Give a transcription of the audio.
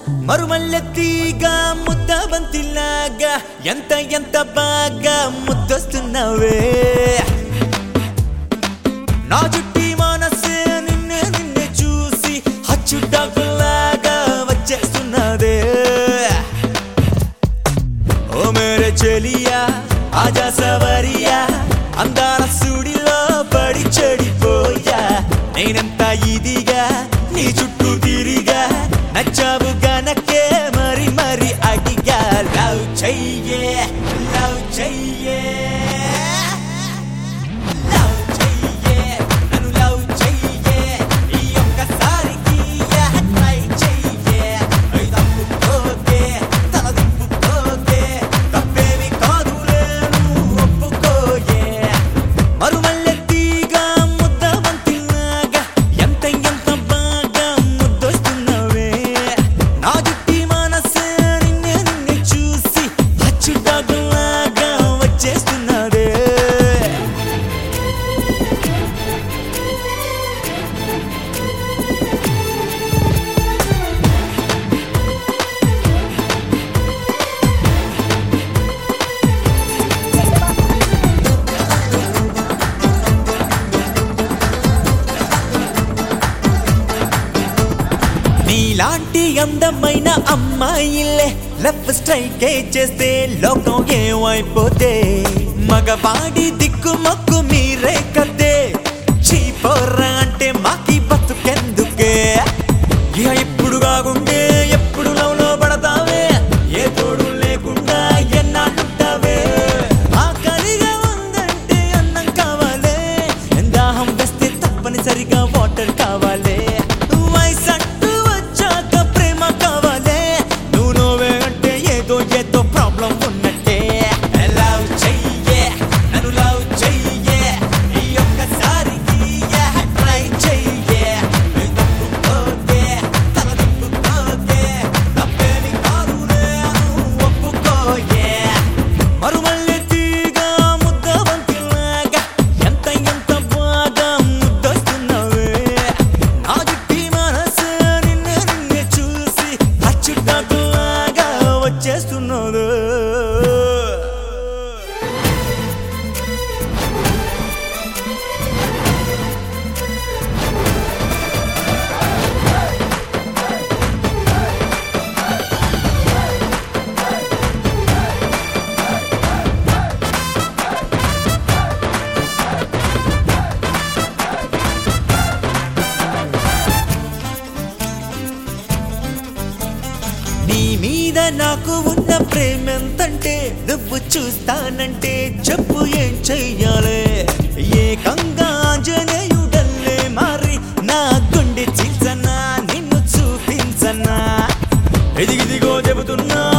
మరుమల్లెత్తిగా ముద్దబంతిలాగా ఎంత ఎంత బాగా ముద్దొస్తున్నావే నా చుట్టి మనసే నిన్నే నిన్నే చూసి హచ్చుటాకులాగా వచ్చేస్తున్నదే ఓ మేరే చెలియా ఆజా సవరియా అందాల సుడిలో పడి చెడిపోయా నేనంతా ఇదిగా నీ చుట్టూ తిరిగా నచ్చావు గనకే మరి మరి అడిగా లవ్ చెయ్యే లవ్ చెయ్యే లవ్ చెయ్యే నన్ను లవ్ చెయ్యే ఈ ఒక్కసారికి ట్రై చెయ్యే తప్పుకోకే తల తిప్పుకోకే తప్పేమి కాదులే నువ్వు ఒప్పుకోయే మరుమల్లెత్తిగా ముద్దబంతిలాగా ఎంత ఎంత బాగా ముద్దొస్తున్నావే నా చుట్టి మనసే నిన్నే నిన్నే చూసి హచ్చుటాకులాగా వచ్చేస్తున్నదే నీలాంటి అందమైన అమ్మాయిలే లెఫ్ట్ స్ట్రైక్ చేస్తే లోకం ఏమైపోతే మగవాడి దిక్కు మొక్కు మీరే కదే చీపోర్రా అంటే మాకి బతుకెందుకే ఇక ఎప్పుడు కాకుంటే ఎప్పుడు లవ్లో పడతావే ఏ తోడు లేకుండా ఎన్నాళ్ళుంటావే ఆకలిగా ఉందంటే అన్నం కావాలే దాహం వేస్తే తప్పనిసరిగా వాటర్ కావాలే వయసట్టు వచ్చాక ప్రేమ కావాలే నువ్వు నోవే అంటే ఏదో ఏదో ప్రాబ్లం ఉన్నట్టే లవ్ చెయ్యే నన్ను లవ్ చెయ్యే ఈ ఒక్కసారికి ట్రై చెయ్యే తప్పుకోకే తల తిప్పుకోకే తప్పేమి కాదులే నువ్వు ఒప్పుకోయే మరుమల్లెత్తిగా ముద్దబంతిలాగా ఎంత ఎంత బాగా ముద్దొస్తున్నావే నా చుట్టి మనసే నిన్నే నిన్నే చూసి హచ్చుటాకులాగా వచ్చేస్తున్నదే నీ మీద నాకు ఉన్న ప్రేమెంతంటే నువ్వు చూస్తానంటే చెప్పు ఏం చెయ్యాలే ఏకంగా ఆంజనేయుడల్లే మారి నా గుండె చీల్చనా నిన్ను చూపించనా ఎదిగిదిగో చెబుతున్నా